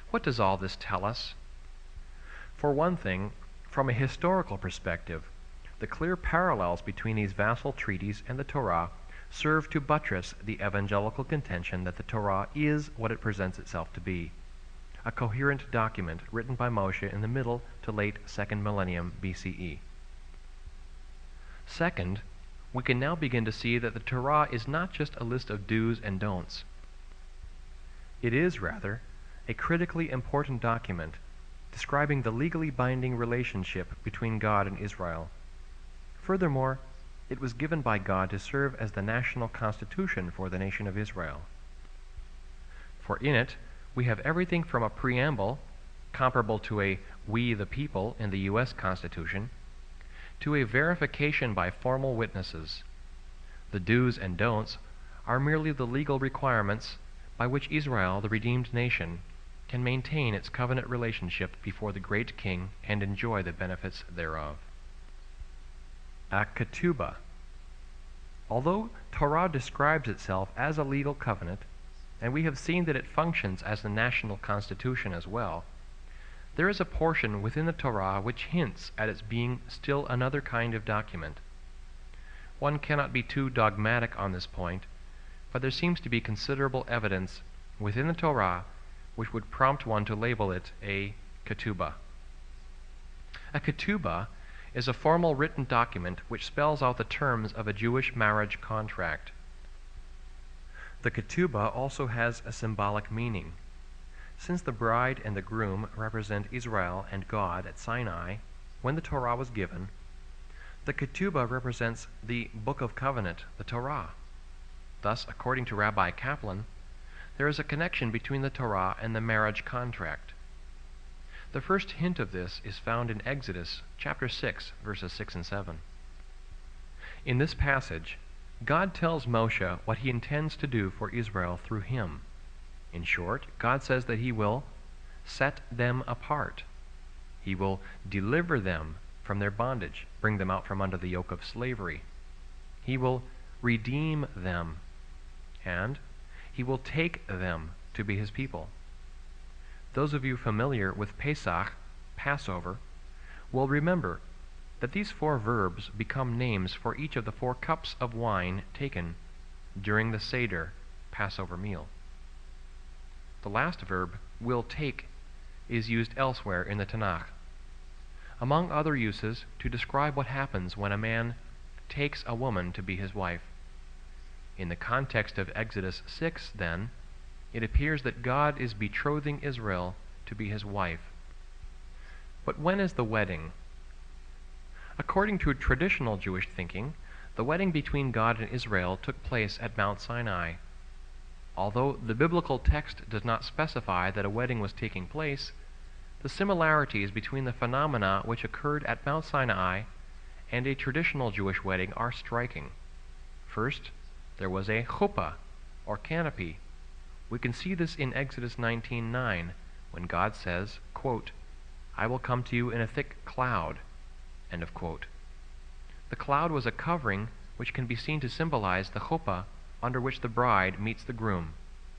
What does all this tell us? For one thing, from a historical perspective, the clear parallels between these vassal treaties and the Torah serve to buttress the evangelical contention that the Torah is what it presents itself to be, a coherent document written by Moshe in the middle to late 2nd millennium BCE. Second, we can now begin to see that the Torah is not just a list of do's and don'ts. It is, rather, a critically important document describing the legally binding relationship between God and Israel. Furthermore, it was given by God to serve as the national constitution for the nation of Israel. For in it, we have everything from a preamble, comparable to a "We the People" in the U.S. Constitution, to a verification by formal witnesses. The do's and don'ts are merely the legal requirements by which Israel, the redeemed nation, can maintain its covenant relationship before the great King and enjoy the benefits thereof. A ketubah. Although Torah describes itself as a legal covenant, and we have seen that it functions as the national constitution as well, there is a portion within the Torah which hints at its being still another kind of document. One cannot be too dogmatic on this point, but there seems to be considerable evidence within the Torah which would prompt one to label it a ketubah. A ketubah is a formal written document which spells out the terms of a Jewish marriage contract. The ketubah also has a symbolic meaning. Since the bride and the groom represent Israel and God at Sinai, when the Torah was given, the ketubah represents the Book of Covenant, the Torah. Thus, according to Rabbi Kaplan, there is a connection between the Torah and the marriage contract. The first hint of this is found in Exodus chapter 6, verses 6 and 7. In this passage, God tells Moshe what he intends to do for Israel through him. In short, God says that he will set them apart. He will deliver them from their bondage, bring them out from under the yoke of slavery. He will redeem them, and he will take them to be his people. Those of you familiar with Pesach, Passover, will remember that these four verbs become names for each of the 4 cups of wine taken during the Seder, Passover meal. The last verb, will take, is used elsewhere in the Tanakh, among other uses to describe what happens when a man takes a woman to be his wife. In the context of Exodus 6, then, it appears that God is betrothing Israel to be his wife. But when is the wedding? According to traditional Jewish thinking, the wedding between God and Israel took place at Mount Sinai. Although the biblical text does not specify that a wedding was taking place, the similarities between the phenomena which occurred at Mount Sinai and a traditional Jewish wedding are striking. First, there was a chuppah, or canopy. We can see this in Exodus 19:9, when God says, quote, "I will come to you in a thick cloud," end of quote. The cloud was a covering which can be seen to symbolize the chuppah under which the bride meets the groom.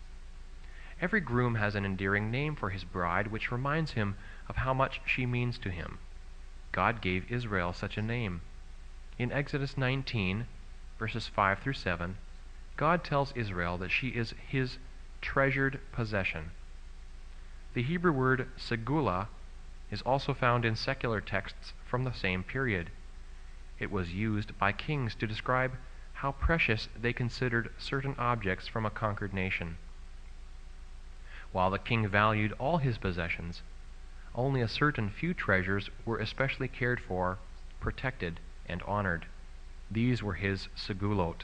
Every groom has an endearing name for his bride which reminds him of how much she means to him. God gave Israel such a name. In Exodus 19, verses 5 through 7, God tells Israel that she is his treasured possession. The Hebrew word segula is also found in secular texts from the same period. It was used by kings to describe how precious they considered certain objects from a conquered nation. While the king valued all his possessions, only a certain few treasures were especially cared for, protected, and honored. These were his segulot.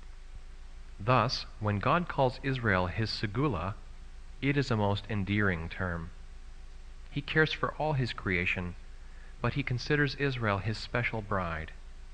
Thus, when God calls Israel his segula, it is a most endearing term. He cares for all his creation, but he considers Israel his special bride.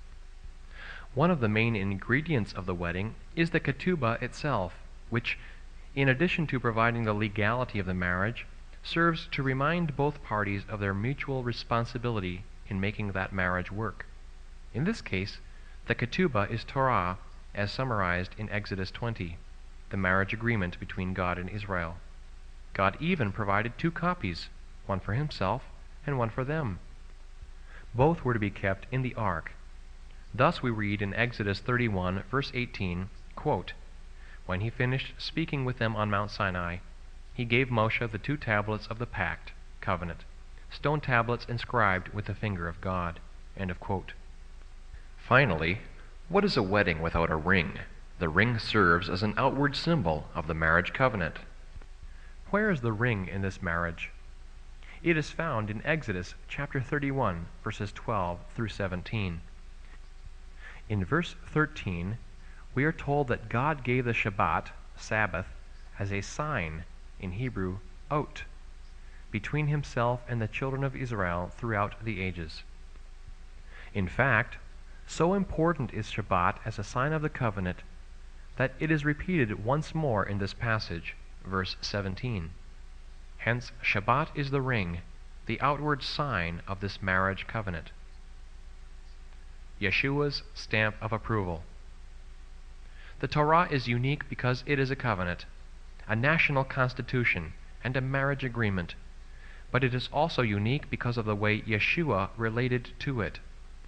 One of the main ingredients of the wedding is the ketubah itself, which, in addition to providing the legality of the marriage, serves to remind both parties of their mutual responsibility in making that marriage work. In this case, the ketubah is Torah, as summarized in Exodus 20, the marriage agreement between God and Israel. God even provided 2 copies, one for himself and one for them. Both were to be kept in the ark. Thus we read in Exodus 31, verse 18, quote, "When he finished speaking with them on Mount Sinai, he gave Moshe the 2 tablets of the pact, covenant, stone tablets inscribed with the finger of God." End of quote. Finally, what is a wedding without a ring? The ring serves as an outward symbol of the marriage covenant. Where is the ring in this marriage? It is found in Exodus chapter 31, verses 12 through 17. In verse 13, we are told that God gave the Shabbat, Sabbath, as a sign, in Hebrew, ot, between himself and the children of Israel throughout the ages. In fact, so important is Shabbat as a sign of the covenant that it is repeated once more in this passage, verse 17. Hence, Shabbat is the ring, the outward sign of this marriage covenant. Yeshua's stamp of approval. The Torah is unique because it is a covenant, a national constitution, and a marriage agreement, but it is also unique because of the way Yeshua related to it.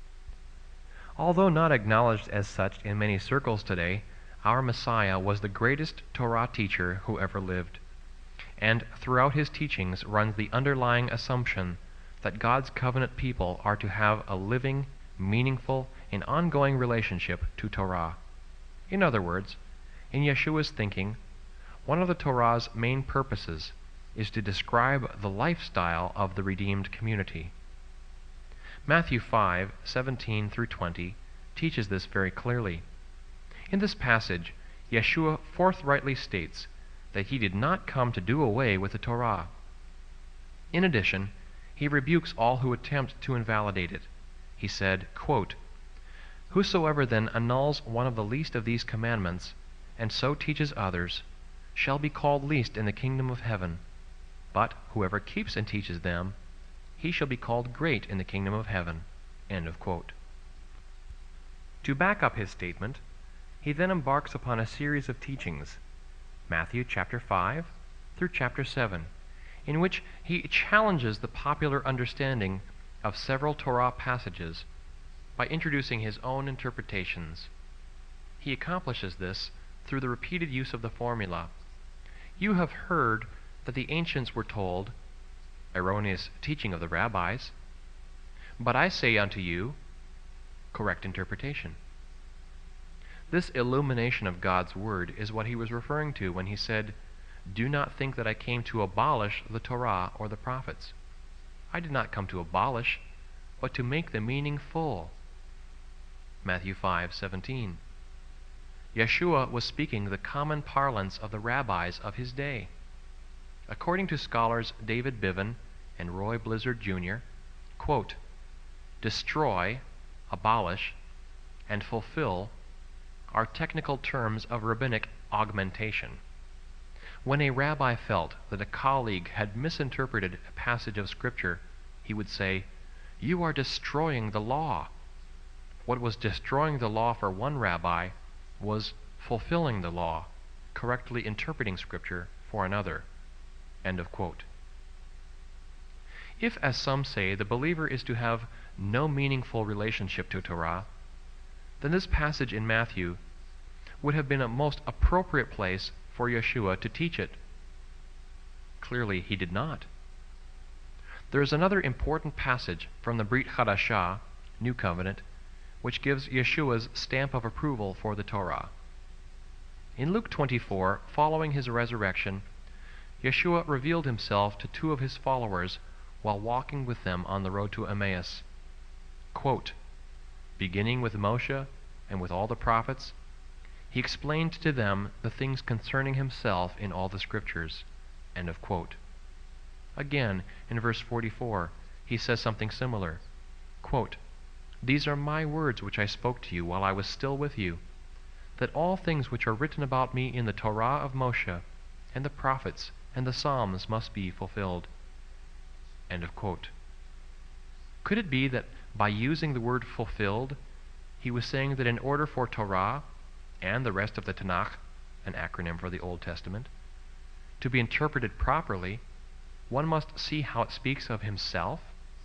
Although not acknowledged as such in many circles today, our Messiah was the greatest Torah teacher who ever lived, and throughout his teachings runs the underlying assumption that God's covenant people are to have a living, meaningful, and ongoing relationship to Torah. In other words, in Yeshua's thinking, one of the Torah's main purposes is to describe the lifestyle of the redeemed community. Matthew 5:17 through 20 teaches this very clearly. In this passage, Yeshua forthrightly states that he did not come to do away with the Torah. In addition, he rebukes all who attempt to invalidate it. He said, quote, "Whosoever then annuls one of the least of these commandments, and so teaches others, shall be called least in the kingdom of heaven. But whoever keeps and teaches them, he shall be called great in the kingdom of heaven." End of quote. To back up his statement, he then embarks upon a series of teachings, Matthew chapter 5 through chapter 7, in which he challenges the popular understanding of several Torah passages by introducing his own interpretations. He accomplishes this through the repeated use of the formula, "You have heard that the ancients were told," erroneous teaching of the rabbis, "but I say unto you," correct interpretation. This illumination of God's word is what he was referring to when he said, "Do not think that I came to abolish the Torah or the prophets. I did not come to abolish, but to make the meaning full." Matthew 5:17. Yeshua was speaking the common parlance of the rabbis of his day. According to scholars David Biven and Roy Blizzard Jr., quote, "Destroy, abolish, and fulfill are technical terms of rabbinic augmentation. When a rabbi felt that a colleague had misinterpreted a passage of Scripture, he would say, 'You are destroying the law.' What was destroying the law for one rabbi was fulfilling the law, correctly interpreting Scripture for another." End of quote. If, as some say, the believer is to have no meaningful relationship to Torah, then this passage in Matthew would have been a most appropriate place for Yeshua to teach it. Clearly, he did not. There is another important passage from the Brit Hadashah, New Covenant, which gives Yeshua's stamp of approval for the Torah. In Luke 24, following his resurrection, Yeshua revealed himself to 2 of his followers while walking with them on the road to Emmaus. Quote, "Beginning with Moshe and with all the prophets, he explained to them the things concerning himself in all the Scriptures." End of quote. Again, in verse 44, he says something similar. Quote, "These are my words which I spoke to you while I was still with you, that all things which are written about me in the Torah of Moshe, and the prophets, and the Psalms must be fulfilled." End of quote. Could it be that by using the word fulfilled, he was saying that in order for Torah, and the rest of the Tanakh, an acronym for the Old Testament, to be interpreted properly, one must see how it speaks of himself.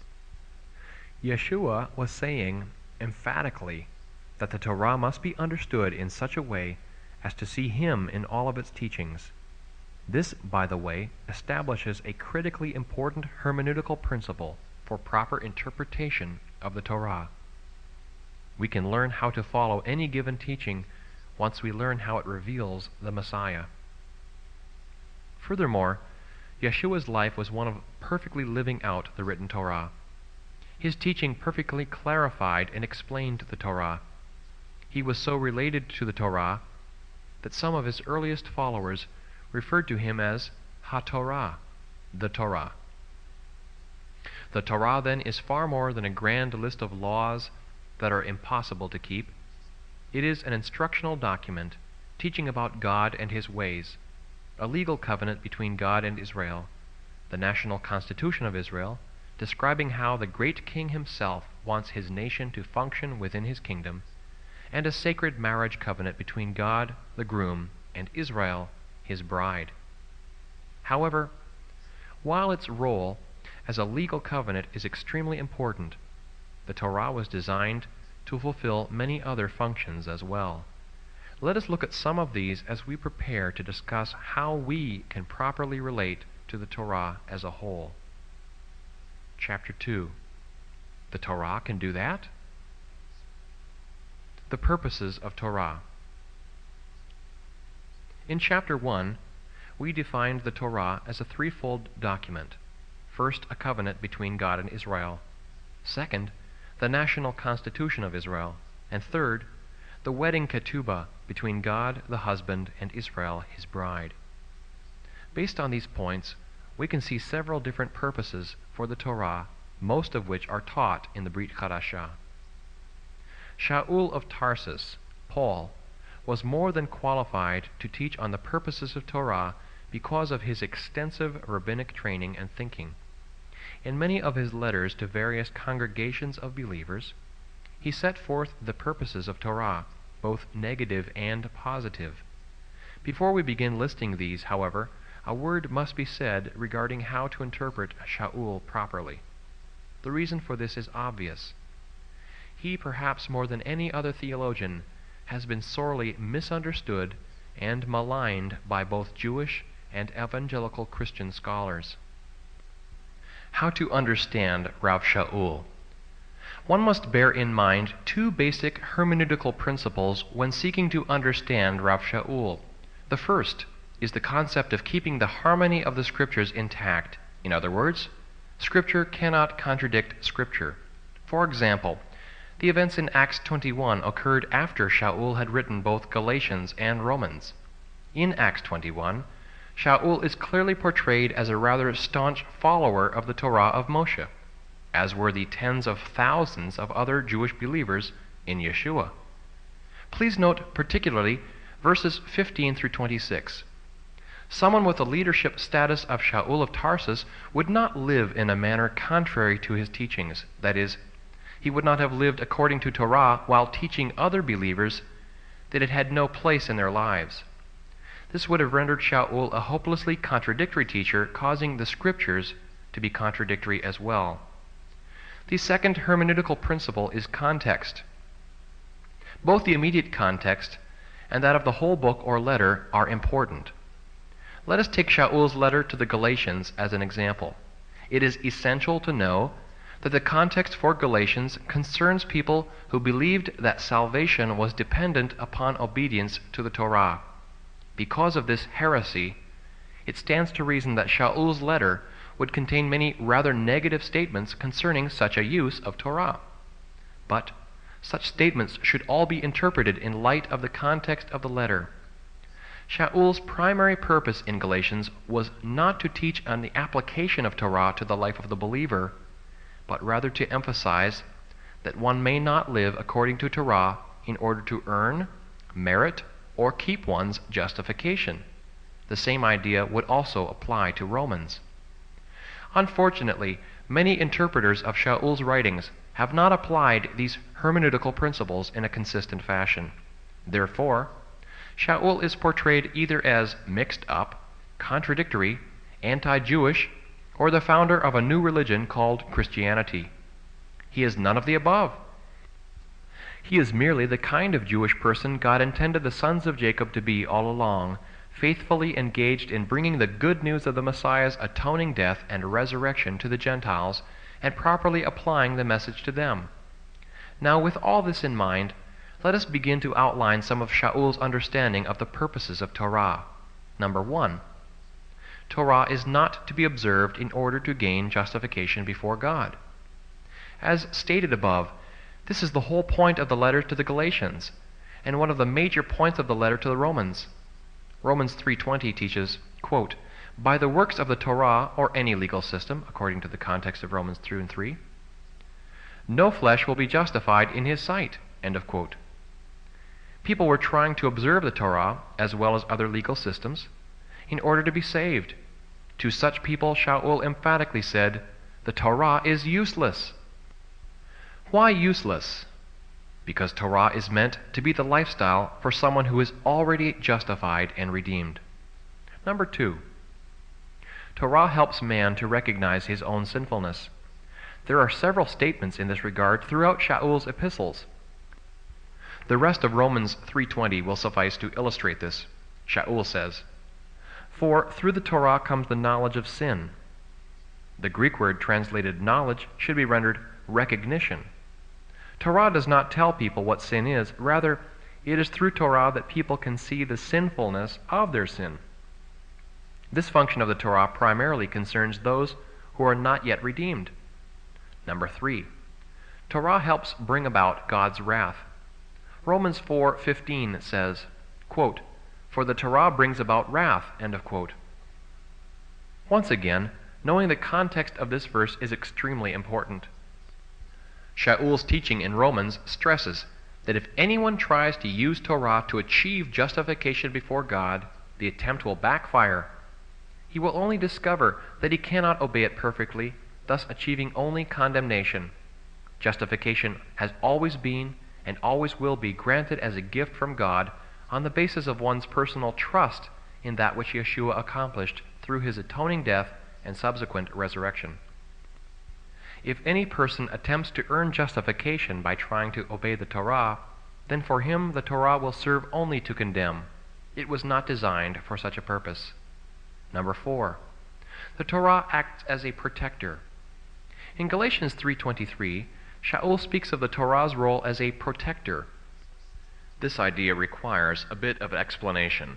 Yeshua was saying emphatically that the Torah must be understood in such a way as to see him in all of its teachings. This, by the way, establishes a critically important hermeneutical principle for proper interpretation of the Torah. We can learn how to follow any given teaching once we learn how it reveals the Messiah. Furthermore, Yeshua's life was one of perfectly living out the written Torah. His teaching perfectly clarified and explained the Torah. He was so related to the Torah that some of his earliest followers referred to him as HaTorah, the Torah. The Torah, then, is far more than a grand list of laws that are impossible to keep. It is an instructional document teaching about God and his ways, a legal covenant between God and Israel, the national constitution of Israel, describing how the great king himself wants his nation to function within his kingdom, and a sacred marriage covenant between God, the groom, and Israel, his bride. However, while its role as a legal covenant is extremely important, the Torah was designed to fulfill many other functions as well. Let us look at some of these as we prepare to discuss how we can properly relate to the Torah as a whole. Chapter 2. The Torah can do that? The purposes of Torah. In Chapter 1, we defined the Torah as a threefold document. First, a covenant between God and Israel. Second, the national constitution of Israel. And third, the wedding ketubah between God, the husband, and Israel, his bride. Based on these points, we can see several different purposes for the Torah, most of which are taught in the Brit Chadashah. Shaul of Tarsus, Paul, was more than qualified to teach on the purposes of Torah because of his extensive rabbinic training and thinking. In many of his letters to various congregations of believers, he set forth the purposes of Torah, both negative and positive. Before we begin listing these, however, a word must be said regarding how to interpret Shaul properly. The reason for this is obvious. He, perhaps more than any other theologian, has been sorely misunderstood and maligned by both Jewish and evangelical Christian scholars. How to understand Rav Shaul? One must bear in mind two basic hermeneutical principles when seeking to understand Rav Shaul. The first is the concept of keeping the harmony of the Scriptures intact. In other words, Scripture cannot contradict Scripture. For example, the events in Acts 21 occurred after Shaul had written both Galatians and Romans. In Acts 21, Shaul is clearly portrayed as a rather staunch follower of the Torah of Moshe, as were the tens of thousands of other Jewish believers in Yeshua. Please note particularly verses 15 through 26. Someone with the leadership status of Shaul of Tarsus would not live in a manner contrary to his teachings. That is, he would not have lived according to Torah while teaching other believers that it had no place in their lives. This would have rendered Shaul a hopelessly contradictory teacher, causing the Scriptures to be contradictory as well. The second hermeneutical principle is context. Both the immediate context and that of the whole book or letter are important. Let us take Shaul's letter to the Galatians as an example. It is essential to know that the context for Galatians concerns people who believed that salvation was dependent upon obedience to the Torah. Because of this heresy, it stands to reason that Shaul's letter would contain many rather negative statements concerning such a use of Torah. But such statements should all be interpreted in light of the context of the letter. Shaul's primary purpose in Galatians was not to teach on the application of Torah to the life of the believer, but rather to emphasize that one may not live according to Torah in order to earn, merit, or keep one's justification. The same idea would also apply to Romans. Unfortunately, many interpreters of Shaul's writings have not applied these hermeneutical principles in a consistent fashion. Therefore, Shaul is portrayed either as mixed up, contradictory, anti-Jewish, or the founder of a new religion called Christianity. He is none of the above. He is merely the kind of Jewish person God intended the sons of Jacob to be all along, faithfully engaged in bringing the good news of the Messiah's atoning death and resurrection to the Gentiles, and properly applying the message to them. Now, with all this in mind, let us begin to outline some of Shaul's understanding of the purposes of Torah. Number 1. Torah is not to be observed in order to gain justification before God. As stated above, this is the whole point of the letter to the Galatians, and one of the major points of the letter to the Romans. Romans 3:20 teaches, quote, "By the works of the Torah, or any legal system, according to the context of Romans 2 and 3, no flesh will be justified in his sight," end of quote. People were trying to observe the Torah, as well as other legal systems, in order to be saved. To such people, Shaul emphatically said, "The Torah is useless." Why useless? Because Torah is meant to be the lifestyle for someone who is already justified and redeemed. Number 2. Torah helps man to recognize his own sinfulness. There are several statements in this regard throughout Shaul's epistles. The rest of Romans 3:20 will suffice to illustrate this. Shaul says, "For through the Torah comes the knowledge of sin." The Greek word translated knowledge should be rendered recognition. Torah does not tell people what sin is. Rather, it is through Torah that people can see the sinfulness of their sin. This function of the Torah primarily concerns those who are not yet redeemed. Number 3. Torah helps bring about God's wrath. Romans 4:15 says, quote, "For the Torah brings about wrath," end of quote. Once again, knowing the context of this verse is extremely important. Shaul's teaching in Romans stresses that if anyone tries to use Torah to achieve justification before God, the attempt will backfire. He will only discover that he cannot obey it perfectly, thus achieving only condemnation. Justification has always been and always will be granted as a gift from God on the basis of one's personal trust in that which Yeshua accomplished through his atoning death and subsequent resurrection. If any person attempts to earn justification by trying to obey the Torah, then for him the Torah will serve only to condemn. It was not designed for such a purpose. Number 4. The Torah acts as a protector. In Galatians 3:23, Shaul speaks of the Torah's role as a protector. This idea requires a bit of explanation.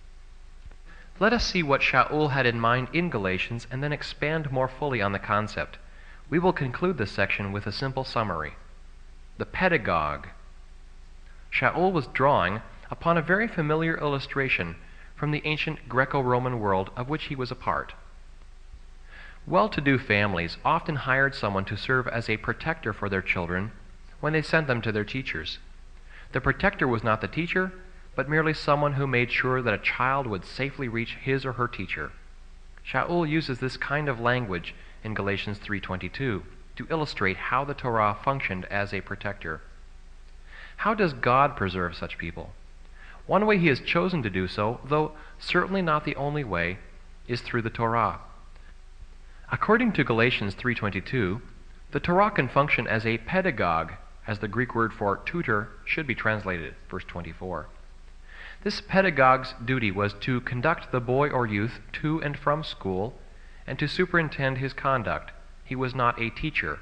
Let us see what Shaul had in mind in Galatians and then expand more fully on the concept. We will conclude this section with a simple summary. The pedagogue. Shaul was drawing upon a very familiar illustration from the ancient Greco-Roman world of which he was a part. Well-to-do families often hired someone to serve as a protector for their children when they sent them to their teachers. The protector was not the teacher, but merely someone who made sure that a child would safely reach his or her teacher. Shaul uses this kind of language in Galatians 3:22 to illustrate how the Torah functioned as a protector. How does God preserve such people? One way he has chosen to do so, though certainly not the only way, is through the Torah. According to Galatians 3:22, the Torah can function as a pedagogue, as the Greek word for tutor should be translated, verse 24. This pedagogue's duty was to conduct the boy or youth to and from school and to superintend his conduct. He was not a teacher.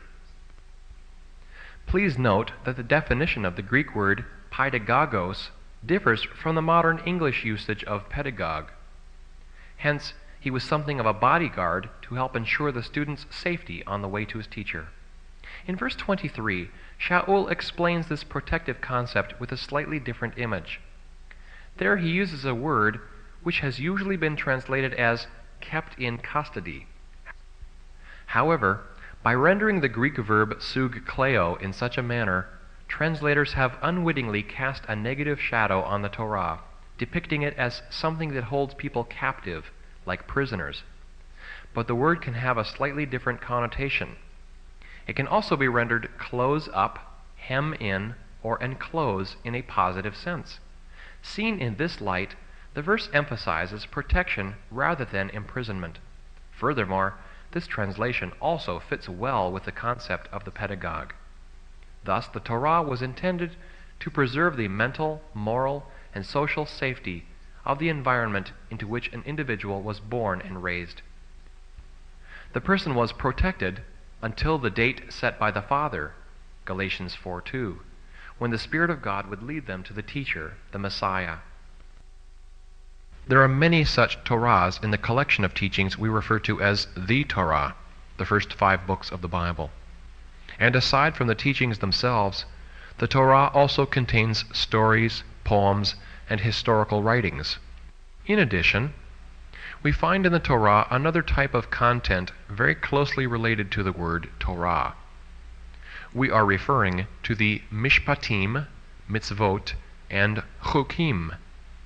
Please note that the definition of the Greek word paidagogos differs from the modern English usage of pedagogue. Hence, he was something of a bodyguard to help ensure the student's safety on the way to his teacher. In verse 23, Shaul explains this protective concept with a slightly different image. There he uses a word which has usually been translated as kept in custody. However, by rendering the Greek verb sug kleo in such a manner, translators have unwittingly cast a negative shadow on the Torah, depicting it as something that holds people captive, like prisoners. But the word can have a slightly different connotation. It can also be rendered close up, hem in, or enclose in a positive sense. Seen in this light, The verse emphasizes protection rather than imprisonment. Furthermore, this translation also fits well with the concept of the pedagogue. Thus, the Torah was intended to preserve the mental, moral, and social safety of the environment into which an individual was born and raised. The person was protected until the date set by the Father, Galatians 4:2, when the Spirit of God would lead them to the teacher, the Messiah. There are many such Torahs in the collection of teachings we refer to as the Torah, the first 5 books of the Bible. And aside from the teachings themselves, the Torah also contains stories, poems, and historical writings. In addition, we find in the Torah another type of content very closely related to the word Torah. We are referring to the Mishpatim, Mitzvot, and Chukim.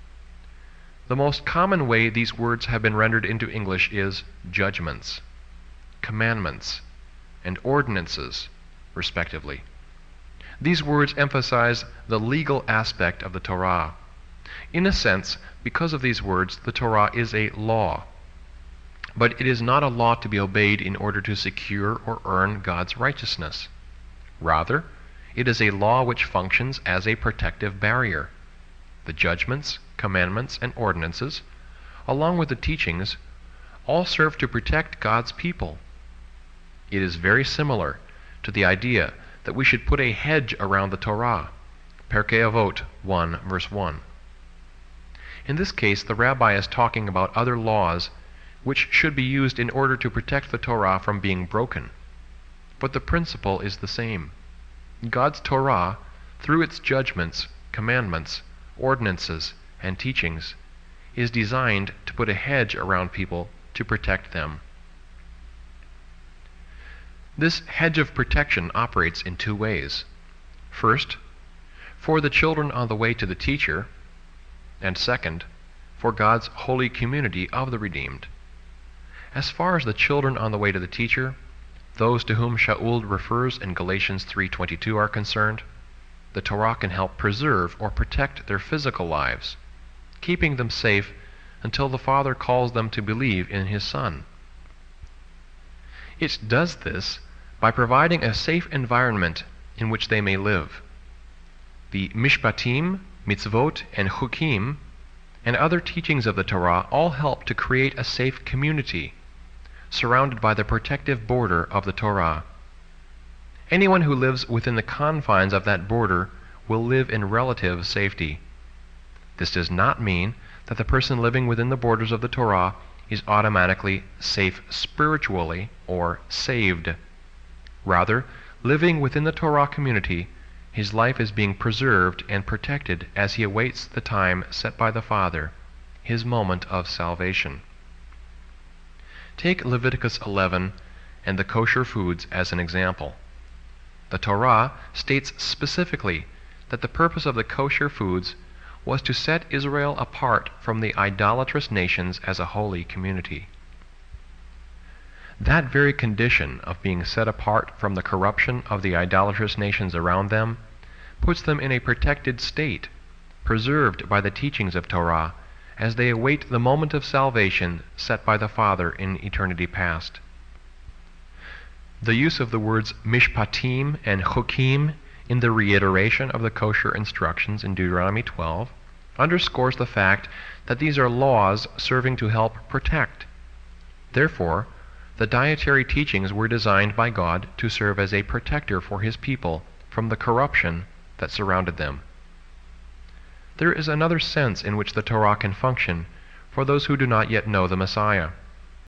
The most common way these words have been rendered into English is judgments, commandments, and ordinances, respectively. These words emphasize the legal aspect of the Torah. In a sense, because of these words, the Torah is a law. But it is not a law to be obeyed in order to secure or earn God's righteousness. Rather, it is a law which functions as a protective barrier. The judgments, commandments, and ordinances, along with the teachings, all serve to protect God's people. It is very similar to the idea that we should put a hedge around the Torah, Pirkei Avot 1, verse 1. In this case, the rabbi is talking about other laws which should be used in order to protect the Torah from being broken. But the principle is the same. God's Torah, through its judgments, commandments, ordinances, and teachings, is designed to put a hedge around people to protect them. This hedge of protection operates in 2 ways. First, for the children on the way to the teacher, and second, for God's holy community of the redeemed. As far as the children on the way to the teacher, those to whom Shaul refers in Galatians 3:22 are concerned, the Torah can help preserve or protect their physical lives, keeping them safe until the Father calls them to believe in His Son. It does this by providing a safe environment in which they may live. The Mishpatim, Mitzvot, and Chukim, and other teachings of the Torah all help to create a safe community, surrounded by the protective border of the Torah. Anyone who lives within the confines of that border will live in relative safety. This does not mean that the person living within the borders of the Torah is automatically safe spiritually or saved. Rather, living within the Torah community, his life is being preserved and protected as he awaits the time set by the Father, his moment of salvation. Take Leviticus 11 and the kosher foods as an example. The Torah states specifically that the purpose of the kosher foods was to set Israel apart from the idolatrous nations as a holy community. That very condition of being set apart from the corruption of the idolatrous nations around them puts them in a protected state, preserved by the teachings of Torah, as they await the moment of salvation set by the Father in eternity past. The use of the words Mishpatim and Chukim in the reiteration of the kosher instructions in Deuteronomy 12 underscores the fact that these are laws serving to help protect. Therefore, the dietary teachings were designed by God to serve as a protector for His people from the corruption that surrounded them. There is another sense in which the Torah can function for those who do not yet know the Messiah.